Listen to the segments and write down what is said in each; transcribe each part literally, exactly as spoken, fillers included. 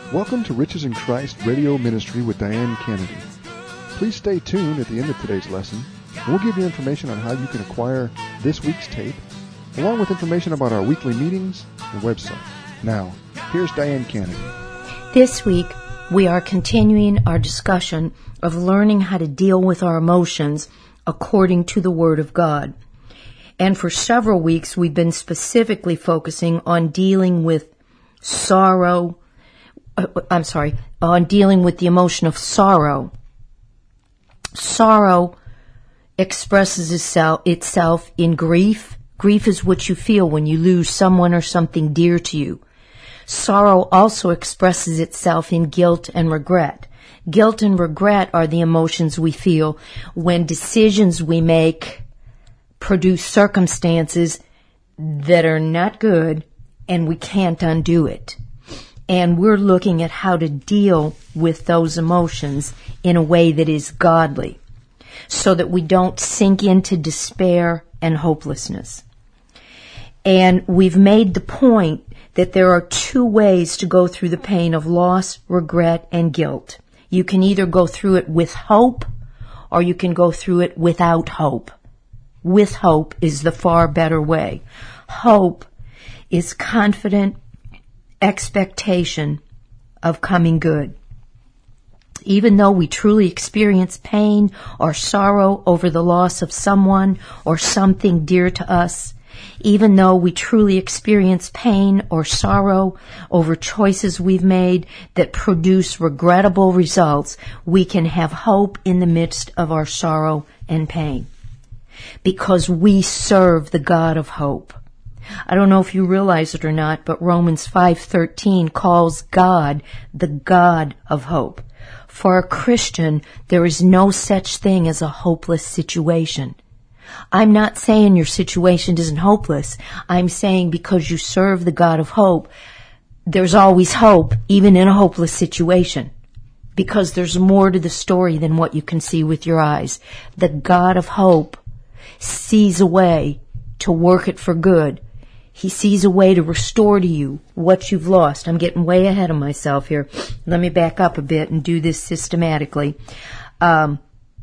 Welcome to Riches in Christ Radio Ministry with Diane Kennedy. Please stay tuned at the end of today's lesson. We'll give you information on how you can acquire this week's tape, along with information about our weekly meetings and website. Now, here's Diane Kennedy. This week, we are continuing our discussion of learning how to deal with our emotions according to the Word of God. And for several weeks, we've been specifically focusing on dealing with sorrow, uh, I'm sorry, on dealing with the emotion of sorrow. Sorrow expresses itself, itself in grief. Grief is what you feel when you lose someone or something dear to you. Sorrow also expresses itself in guilt and regret. Guilt and regret are the emotions we feel when decisions we make produce circumstances that are not good and we can't undo it. And we're looking at how to deal with those emotions in a way that is godly so that we don't sink into despair and hopelessness. And we've made the point that there are two ways to go through the pain of loss, regret, and guilt. You can either go through it with hope or you can go through it without hope. With hope is the far better way. Hope is confident expectation of coming good. Even though we truly experience pain or sorrow over the loss of someone or something dear to us, even though we truly experience pain or sorrow over choices we've made that produce regrettable results, we can have hope in the midst of our sorrow and pain because we serve the God of hope. I don't know if you realize it or not, but Romans five thirteen calls God the God of hope. For a Christian, there is no such thing as a hopeless situation. I'm not saying your situation isn't hopeless. I'm saying because you serve the God of hope, there's always hope, even in a hopeless situation. Because there's more to the story than what you can see with your eyes. The God of hope sees a way to work it for good. He sees a way to restore to you what you've lost. I'm getting way ahead of myself here. Let me back up a bit and do this systematically. Um,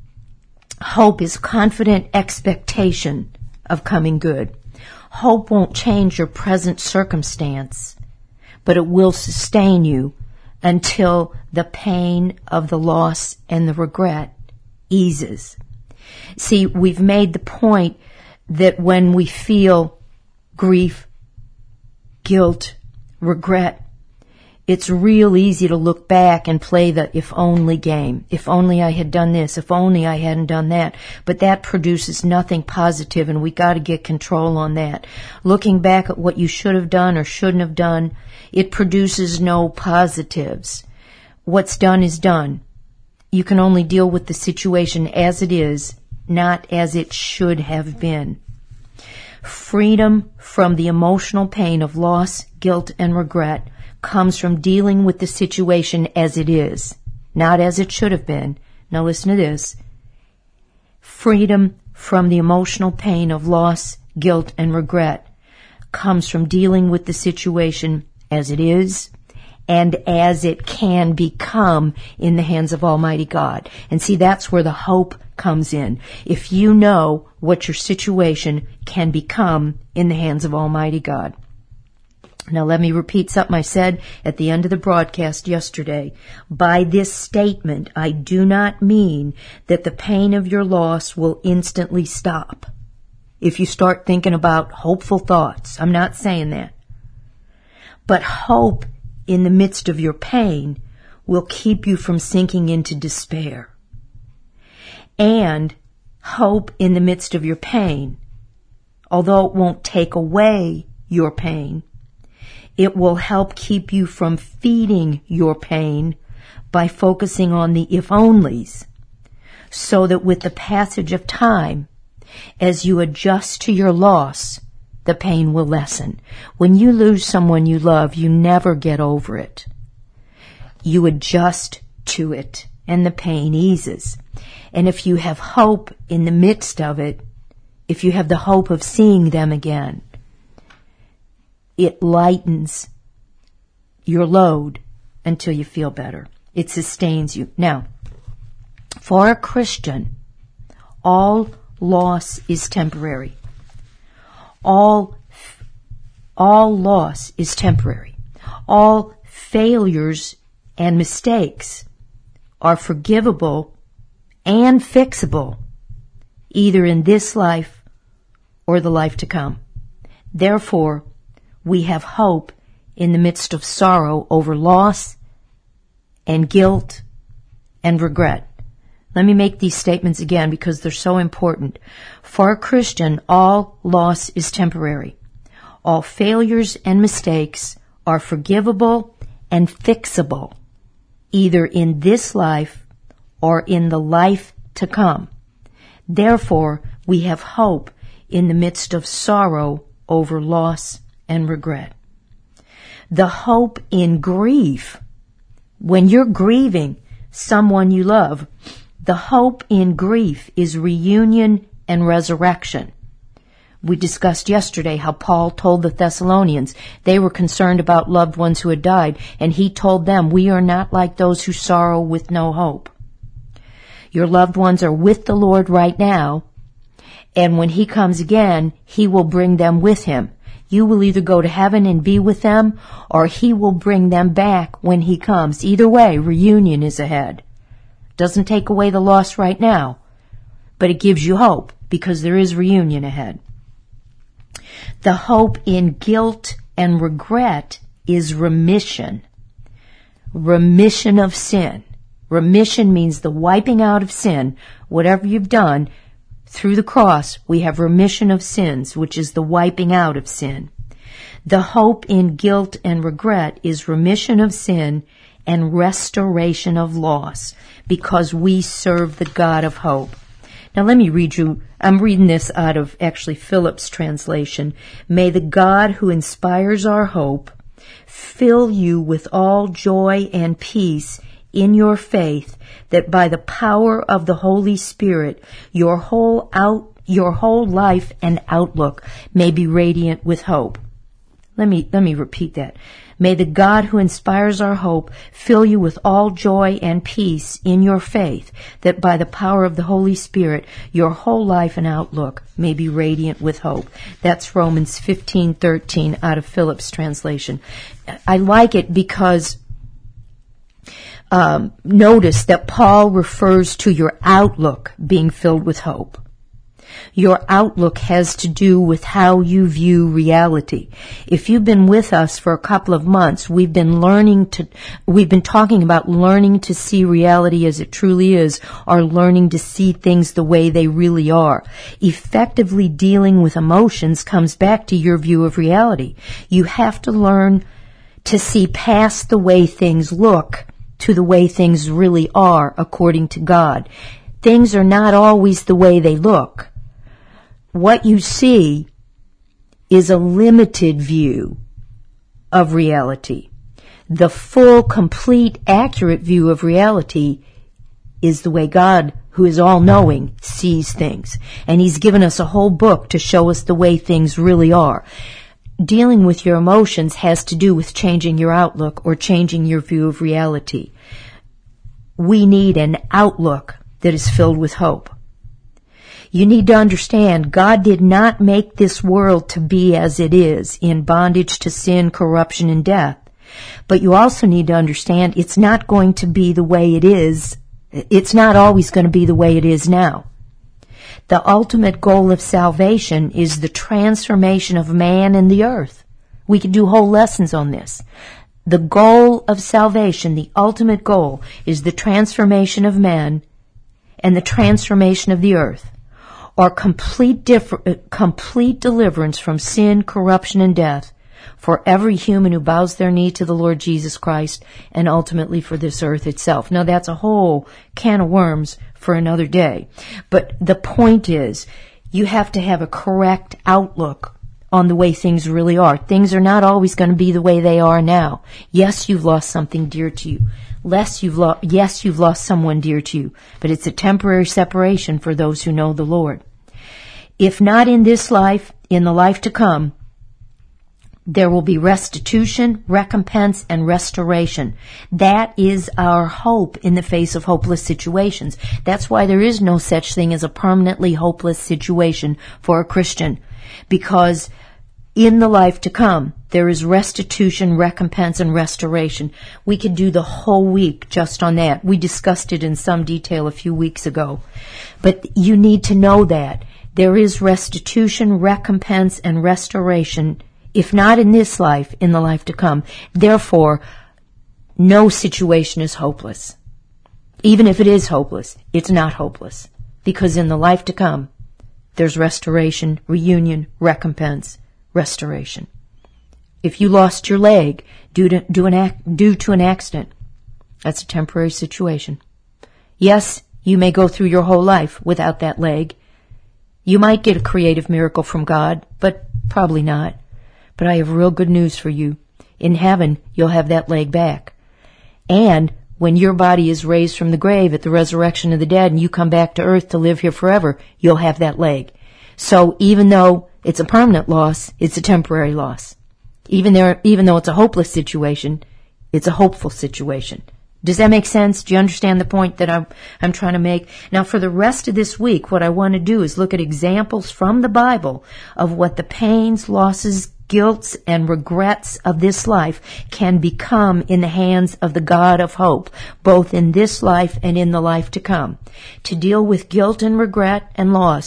hope is confident expectation of coming good. Hope won't change your present circumstance, but it will sustain you until the pain of the loss and the regret eases. See, we've made the point that when we feel grief, guilt, regret, it's real easy to look back and play the if only game. If only I had done this, if only I hadn't done that. But that produces nothing positive, and we got to get control on that. Looking back at what you should have done or shouldn't have done, it produces no positives. What's done is done. You can only deal with the situation as it is, not as it should have been. Freedom from the emotional pain of loss, guilt, and regret comes from dealing with the situation as it is, not as it should have been. Now listen to this. Freedom from the emotional pain of loss, guilt, and regret comes from dealing with the situation as it is and as it can become in the hands of Almighty God. And see, that's where the hope comes in. If you know what your situation can become in the hands of Almighty God. Now let me repeat something I said at the end of the broadcast yesterday. By this statement, I do not mean that the pain of your loss will instantly stop if you start thinking about hopeful thoughts. I'm not saying that. But hope in the midst of your pain will keep you from sinking into despair. And hope in the midst of your pain, although it won't take away your pain, it will help keep you from feeding your pain by focusing on the if-onlys, so that with the passage of time, as you adjust to your loss, the pain will lessen. When you lose someone you love, you never get over it. You adjust to it, and the pain eases. And if you have hope in the midst of it, if you have the hope of seeing them again, it lightens your load until you feel better. It sustains you. Now, for a Christian, all loss is temporary. All, all loss is temporary. All failures and mistakes are forgivable and fixable, either in this life or the life to come. Therefore, we have hope in the midst of sorrow over loss and guilt and regret. Let me make these statements again because they're so important. For a Christian, all loss is temporary. All failures and mistakes are forgivable and fixable, either in this life or in the life to come. Therefore, we have hope in the midst of sorrow over loss and regret. The hope in grief, when you're grieving someone you love, the hope in grief is reunion and resurrection. We discussed yesterday how Paul told the Thessalonians they were concerned about loved ones who had died, and he told them, we are not like those who sorrow with no hope. Your loved ones are with the Lord right now, and when he comes again, he will bring them with him. You will either go to heaven and be with them, or he will bring them back when he comes. Either way, reunion is ahead. Doesn't take away the loss right now, but it gives you hope because there is reunion ahead. The hope in guilt and regret is remission. Remission of sin. Remission means the wiping out of sin. Whatever you've done, through the cross, we have remission of sins, which is the wiping out of sin. The hope in guilt and regret is remission of sin and restoration of loss, because we serve the God of hope. Now let me read you, I'm reading this out of actually Phillips' translation. May the God who inspires our hope fill you with all joy and peace in your faith, that by the power of the Holy Spirit, your whole out, your whole life and outlook may be radiant with hope. Let me, let me repeat that. May the God who inspires our hope fill you with all joy and peace in your faith, that by the power of the Holy Spirit, your whole life and outlook may be radiant with hope. That's Romans fifteen thirteen out of Phillips' translation. I like it because um, notice that Paul refers to your outlook being filled with hope. Your outlook has to do with how you view reality. If you've been with us for a couple of months, we've been learning to, we've been talking about learning to see reality as it truly is, or learning to see things the way they really are. Effectively dealing with emotions comes back to your view of reality. You have to learn to see past the way things look to the way things really are according to God. Things are not always the way they look. What you see is a limited view of reality. The full, complete, accurate view of reality is the way God, who is all-knowing, sees things. And He's given us a whole book to show us the way things really are. Dealing with your emotions has to do with changing your outlook or changing your view of reality. We need an outlook that is filled with hope. You need to understand God did not make this world to be as it is, in bondage to sin, corruption, and death. But you also need to understand it's not going to be the way it is. It's not always going to be the way it is now. The ultimate goal of salvation is the transformation of man and the earth. We could do whole lessons on this. The goal of salvation, the ultimate goal, is the transformation of man and the transformation of the earth, or complete, differ, uh, complete deliverance from sin, corruption, and death for every human who bows their knee to the Lord Jesus Christ, and ultimately for this earth itself. Now that's a whole can of worms for another day. But the point is, you have to have a correct outlook on the way things really are. Things are not always going to be the way they are now. Yes, you've lost something dear to you. Less you've lo- yes, you've lost someone dear to you, but it's a temporary separation for those who know the Lord. If not in this life, in the life to come, there will be restitution, recompense, and restoration. That is our hope in the face of hopeless situations. That's why there is no such thing as a permanently hopeless situation for a Christian. Because in the life to come, there is restitution, recompense, and restoration. We could do the whole week just on that. We discussed it in some detail a few weeks ago. But you need to know that. There is restitution, recompense, and restoration, if not in this life, in the life to come. Therefore, no situation is hopeless. Even if it is hopeless, it's not hopeless. Because in the life to come, there's restoration, reunion, recompense, restoration. If you lost your leg due to, due, an ac- due to an accident, that's a temporary situation. Yes, you may go through your whole life without that leg. You might get a creative miracle from God, but probably not. But I have real good news for you. In heaven, you'll have that leg back. And when your body is raised from the grave at the resurrection of the dead and you come back to earth to live here forever, you'll have that leg. So even though it's a permanent loss, it's a temporary loss. Even there, even though it's a hopeless situation, it's a hopeful situation. Does that make sense? Do you understand the point that I'm, I'm trying to make? Now, for the rest of this week, what I want to do is look at examples from the Bible of what the pains, losses, guilts, and regrets of this life can become in the hands of the God of hope, both in this life and in the life to come. To deal with guilt and regret and loss,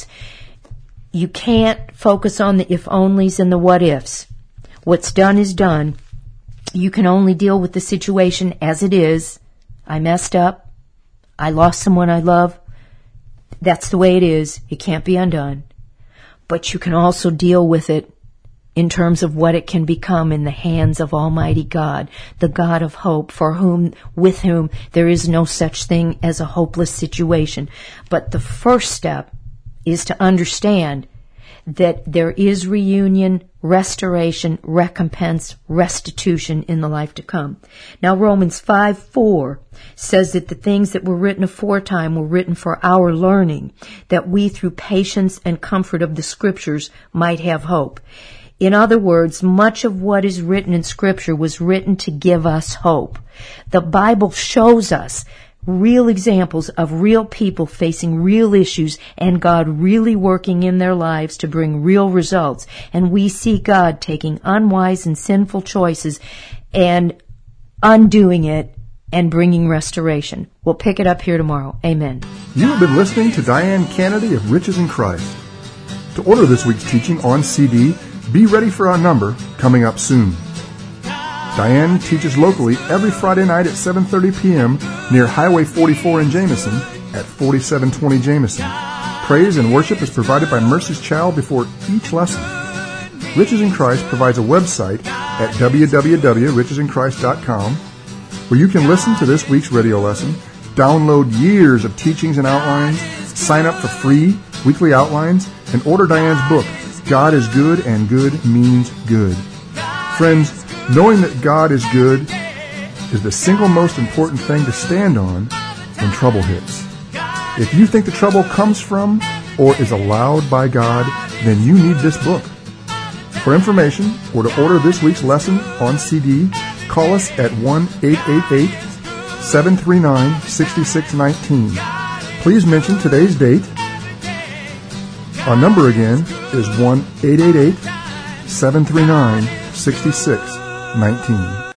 you can't focus on the if-onlys and the what-ifs. What's done is done. You can only deal with the situation as it is. I messed up. I lost someone I love. That's the way it is. It can't be undone. But you can also deal with it in terms of what it can become in the hands of Almighty God, the God of hope, for whom, with whom there is no such thing as a hopeless situation. But the first step is to understand that there is reunion, restoration, recompense, restitution in the life to come. Now Romans five four says that the things that were written aforetime were written for our learning, that we through patience and comfort of the Scriptures might have hope. In other words, much of what is written in Scripture was written to give us hope. The Bible shows us real examples of real people facing real issues and God really working in their lives to bring real results. And we see God taking unwise and sinful choices and undoing it and bringing restoration. We'll pick it up here tomorrow. Amen. You have been listening to Diane Kennedy of Riches in Christ. To order this week's teaching on C D, be ready for our number coming up soon. Diane teaches locally every Friday night at seven thirty p.m. near Highway forty-four in Jameson at forty-seven twenty Jameson. Praise and worship is provided by Mercy's Child before each lesson. Riches in Christ provides a website at w w w dot riches in christ dot com where you can listen to this week's radio lesson, download years of teachings and outlines, sign up for free weekly outlines, and order Diane's book, God is Good and Good Means Good. Friends, knowing that God is good is the single most important thing to stand on when trouble hits. If you think the trouble comes from or is allowed by God, then you need this book. For information or to order this week's lesson on C D, call us at one eight eight eight, seven three nine, six six one nine. Please mention today's date. Our number again is one eight eight eight, seven three nine, six six one nine.